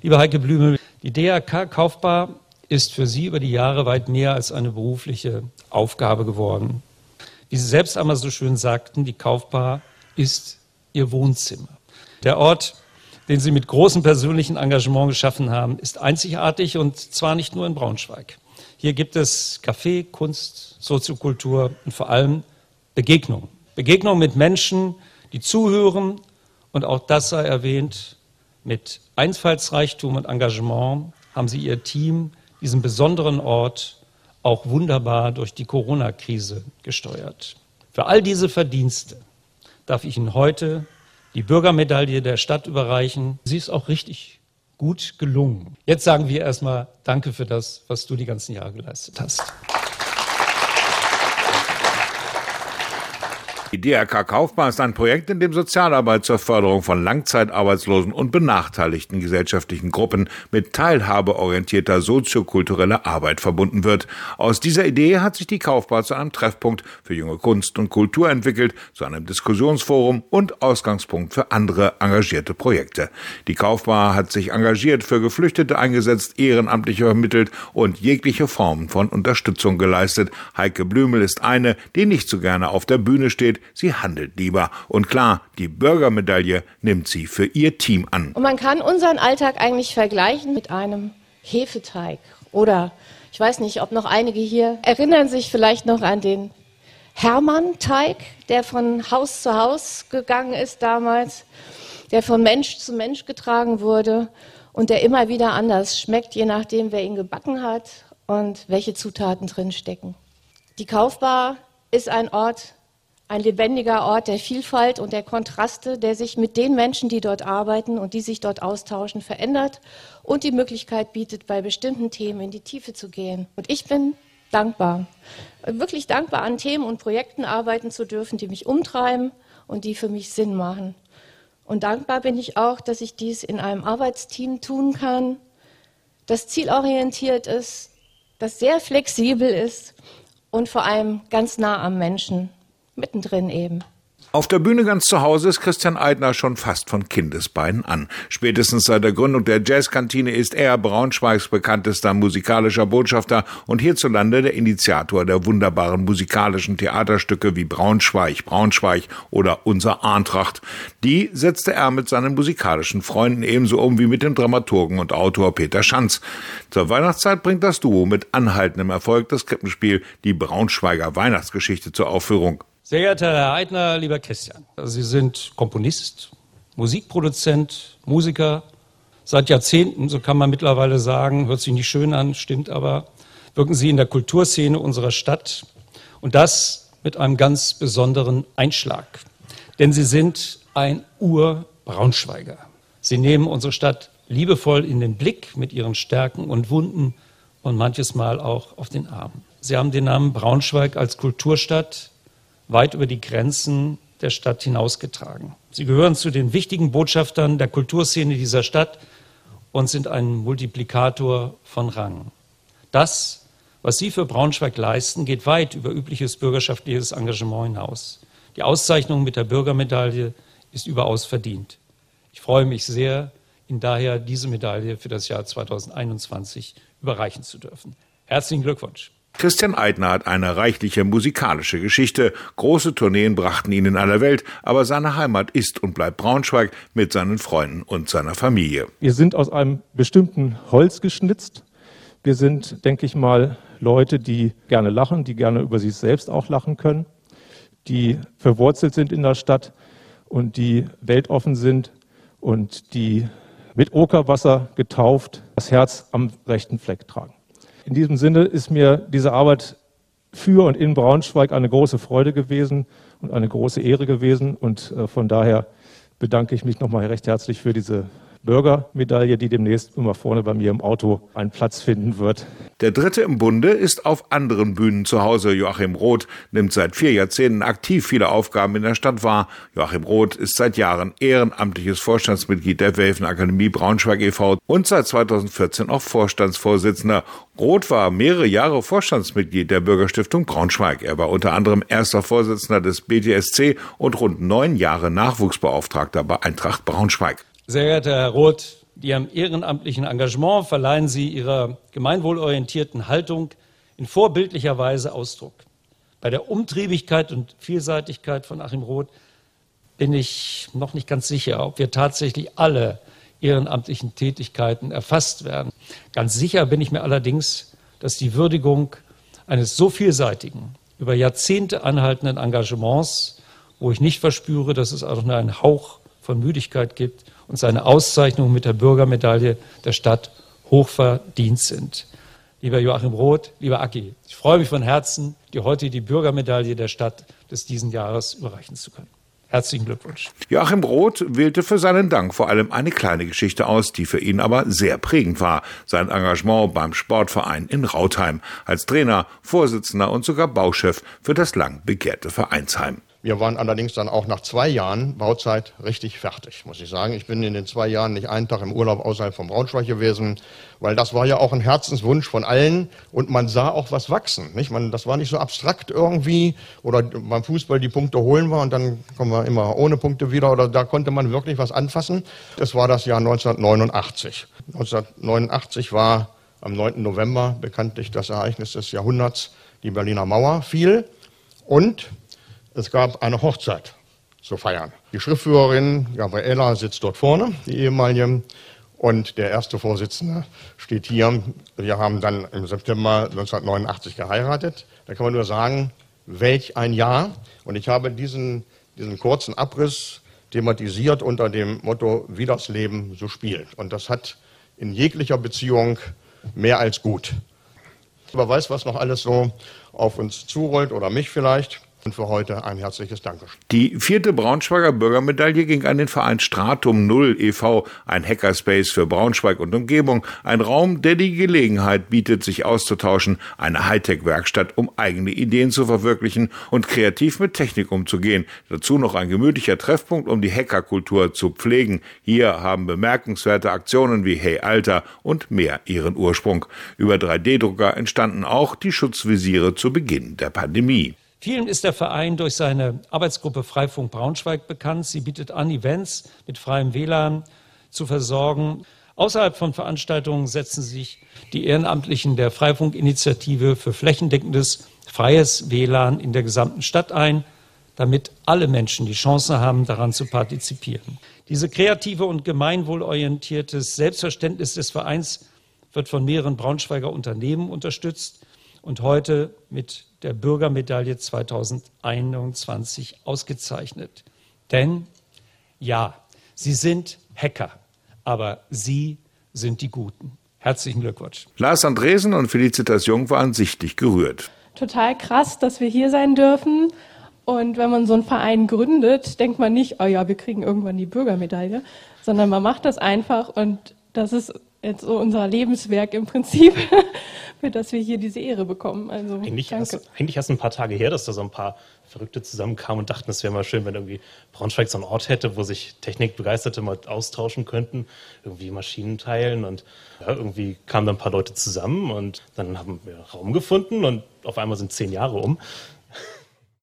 Lieber Heike Blümel, die DRK Kaufbar ist für Sie über die Jahre weit mehr als eine berufliche Aufgabe geworden. Wie Sie selbst einmal so schön sagten, die Kaufbar ist Ihr Wohnzimmer. Der Ort, den Sie mit großem persönlichen Engagement geschaffen haben, ist einzigartig und zwar nicht nur in Braunschweig. Hier gibt es Café, Kunst, Soziokultur und vor allem Begegnungen. Begegnungen mit Menschen, die zuhören und auch das sei erwähnt, mit Einfallsreichtum und Engagement haben Sie Ihr Team, diesen besonderen Ort, auch wunderbar durch die Corona-Krise gesteuert. Für all diese Verdienste darf ich Ihnen heute die Bürgermedaille der Stadt überreichen. Sie ist auch richtig gut gelungen. Jetzt sagen wir erstmal Danke für das, was du die ganzen Jahre geleistet hast. Die DRK Kaufbar ist ein Projekt, in dem Sozialarbeit zur Förderung von Langzeitarbeitslosen und benachteiligten gesellschaftlichen Gruppen mit teilhabeorientierter soziokultureller Arbeit verbunden wird. Aus dieser Idee hat sich die Kaufbar zu einem Treffpunkt für junge Kunst und Kultur entwickelt, zu einem Diskussionsforum und Ausgangspunkt für andere engagierte Projekte. Die Kaufbar hat sich engagiert für Geflüchtete eingesetzt, ehrenamtlich vermittelt und jegliche Formen von Unterstützung geleistet. Heike Blümel ist eine, die nicht so gerne auf der Bühne steht. Sie handelt lieber. Und klar, die Bürgermedaille nimmt sie für ihr Team an. Und man kann unseren Alltag eigentlich vergleichen mit einem Hefeteig. Oder, ich weiß nicht, ob noch einige hier erinnern sich vielleicht noch an den Hermann-Teig, der von Haus zu Haus gegangen ist damals, der von Mensch zu Mensch getragen wurde und der immer wieder anders schmeckt, je nachdem, wer ihn gebacken hat und welche Zutaten drin stecken. Die Kaufbar ist ein Ort, ein lebendiger Ort der Vielfalt und der Kontraste, der sich mit den Menschen, die dort arbeiten und die sich dort austauschen, verändert und die Möglichkeit bietet, bei bestimmten Themen in die Tiefe zu gehen. Und ich bin dankbar, wirklich dankbar, an Themen und Projekten arbeiten zu dürfen, die mich umtreiben und die für mich Sinn machen. Und dankbar bin ich auch, dass ich dies in einem Arbeitsteam tun kann, das zielorientiert ist, das sehr flexibel ist und vor allem ganz nah am Menschen. Mittendrin eben. Auf der Bühne ganz zu Hause ist Christian Eitner schon fast von Kindesbeinen an. Spätestens seit der Gründung der Jazzkantine ist er Braunschweigs bekanntester musikalischer Botschafter und hierzulande der Initiator der wunderbaren musikalischen Theaterstücke wie Braunschweig, Braunschweig oder Unser Eintracht. Die setzte er mit seinen musikalischen Freunden ebenso um wie mit dem Dramaturgen und Autor Peter Schanz. Zur Weihnachtszeit bringt das Duo mit anhaltendem Erfolg das Krippenspiel Die Braunschweiger Weihnachtsgeschichte zur Aufführung. Sehr geehrter Herr Eitner, lieber Christian, Sie sind Komponist, Musikproduzent, Musiker. Seit Jahrzehnten, so kann man mittlerweile sagen, hört sich nicht schön an, stimmt aber, wirken Sie in der Kulturszene unserer Stadt und das mit einem ganz besonderen Einschlag. Denn Sie sind ein Ur-Braunschweiger. Sie nehmen unsere Stadt liebevoll in den Blick mit ihren Stärken und Wunden und manches Mal auch auf den Arm. Sie haben den Namen Braunschweig als Kulturstadt weit über die Grenzen der Stadt hinausgetragen. Sie gehören zu den wichtigen Botschaftern der Kulturszene dieser Stadt und sind ein Multiplikator von Rang. Das, was Sie für Braunschweig leisten, geht weit über übliches bürgerschaftliches Engagement hinaus. Die Auszeichnung mit der Bürgermedaille ist überaus verdient. Ich freue mich sehr, Ihnen daher diese Medaille für das Jahr 2021 überreichen zu dürfen. Herzlichen Glückwunsch. Christian Eitner hat eine reichliche musikalische Geschichte. Große Tourneen brachten ihn in aller Welt, aber seine Heimat ist und bleibt Braunschweig mit seinen Freunden und seiner Familie. Wir sind aus einem bestimmten Holz geschnitzt. Wir sind, denke ich mal, Leute, die gerne lachen, die gerne über sich selbst auch lachen können, die verwurzelt sind in der Stadt und die weltoffen sind und die mit Okerwasser getauft das Herz am rechten Fleck tragen. In diesem Sinne ist mir diese Arbeit für und in Braunschweig eine große Freude gewesen und eine große Ehre gewesen. Und von daher bedanke ich mich nochmal recht herzlich für diese Bürgermedaille, die demnächst immer vorne bei mir im Auto einen Platz finden wird. Der dritte im Bunde ist auf anderen Bühnen zu Hause. Joachim Roth nimmt seit 4 Jahrzehnten aktiv viele Aufgaben in der Stadt wahr. Joachim Roth ist seit Jahren ehrenamtliches Vorstandsmitglied der Welfenakademie Braunschweig e.V. und seit 2014 auch Vorstandsvorsitzender. Roth war mehrere Jahre Vorstandsmitglied der Bürgerstiftung Braunschweig. Er war unter anderem erster Vorsitzender des BTSC und rund 9 Jahre Nachwuchsbeauftragter bei Eintracht Braunschweig. Sehr geehrter Herr Roth, Mit ihrem ehrenamtlichen Engagement verleihen sie ihrer gemeinwohlorientierten Haltung in vorbildlicher Weise Ausdruck. Bei der Umtriebigkeit und Vielseitigkeit von Achim Roth bin ich noch nicht ganz sicher, ob wir tatsächlich alle ehrenamtlichen Tätigkeiten erfasst werden. Ganz sicher bin ich mir allerdings, dass die Würdigung eines so vielseitigen, über Jahrzehnte anhaltenden Engagements, wo ich nicht verspüre, dass es auch nur einen Hauch von Müdigkeit gibt, und seine Auszeichnung mit der Bürgermedaille der Stadt hochverdient sind. Lieber Joachim Roth, lieber Aki, ich freue mich von Herzen, dir heute die Bürgermedaille der Stadt des diesen Jahres überreichen zu können. Herzlichen Glückwunsch. Joachim Roth wählte für seinen Dank vor allem eine kleine Geschichte aus, die für ihn aber sehr prägend war. Sein Engagement beim Sportverein in Rautheim als Trainer, Vorsitzender und sogar Bauchef für das lang begehrte Vereinsheim. Wir waren allerdings dann auch nach 2 Jahren Bauzeit richtig fertig, muss ich sagen. Ich bin in den 2 Jahren nicht einen Tag im Urlaub außerhalb von Braunschweig gewesen, weil das war ja auch ein Herzenswunsch von allen und man sah auch was wachsen. Nicht? Das war nicht so abstrakt irgendwie oder beim Fußball die Punkte holen wir und dann kommen wir immer ohne Punkte wieder oder da konnte man wirklich was anfassen. Das war das Jahr 1989. 1989 war am 9. November bekanntlich das Ereignis des Jahrhunderts, die Berliner Mauer fiel und es gab eine Hochzeit zu feiern. Die Schriftführerin Gabriela sitzt dort vorne, die ehemalige, und der erste Vorsitzende steht hier. Wir haben dann im September 1989 geheiratet. Da kann man nur sagen, welch ein Jahr. Und ich habe diesen kurzen Abriss thematisiert unter dem Motto, wie das Leben so spielt. Und das hat in jeglicher Beziehung mehr als gut. Wer weiß, was noch alles so auf uns zurollt oder mich vielleicht. Und für heute ein herzliches Dankeschön. Die 4. Braunschweiger Bürgermedaille ging an den Verein Stratum 0 e.V., ein Hackerspace für Braunschweig und Umgebung, ein Raum, der die Gelegenheit bietet, sich auszutauschen, eine Hightech-Werkstatt, um eigene Ideen zu verwirklichen und kreativ mit Technik umzugehen. Dazu noch ein gemütlicher Treffpunkt, um die Hackerkultur zu pflegen. Hier haben bemerkenswerte Aktionen wie Hey Alter und mehr ihren Ursprung. Über 3D-Drucker entstanden auch die Schutzvisiere zu Beginn der Pandemie. Vielen ist der Verein durch seine Arbeitsgruppe Freifunk Braunschweig bekannt. Sie bietet an, Events mit freiem WLAN zu versorgen. Außerhalb von Veranstaltungen setzen sich die Ehrenamtlichen der Freifunk-Initiative für flächendeckendes freies WLAN in der gesamten Stadt ein, damit alle Menschen die Chance haben, daran zu partizipieren. Diese kreative und gemeinwohlorientierte Selbstverständnis des Vereins wird von mehreren Braunschweiger Unternehmen unterstützt und heute mit der Bürgermedaille 2021 ausgezeichnet. Denn, ja, Sie sind Hacker, aber Sie sind die Guten. Herzlichen Glückwunsch. Lars Andresen und Felicitas Jung waren sichtlich gerührt. Total krass, dass wir hier sein dürfen. Und wenn man so einen Verein gründet, denkt man nicht, oh ja, wir kriegen irgendwann die Bürgermedaille, sondern man macht das einfach und das ist jetzt so unser Lebenswerk im Prinzip, für das wir hier diese Ehre bekommen. Also eigentlich erst ein paar Tage her, dass da so ein paar Verrückte zusammenkamen und dachten, es wäre mal schön, wenn irgendwie Braunschweig so einen Ort hätte, wo sich Technikbegeisterte mal austauschen könnten, irgendwie Maschinen teilen und ja, irgendwie kamen dann ein paar Leute zusammen und dann haben wir Raum gefunden und auf einmal sind 10 Jahre um.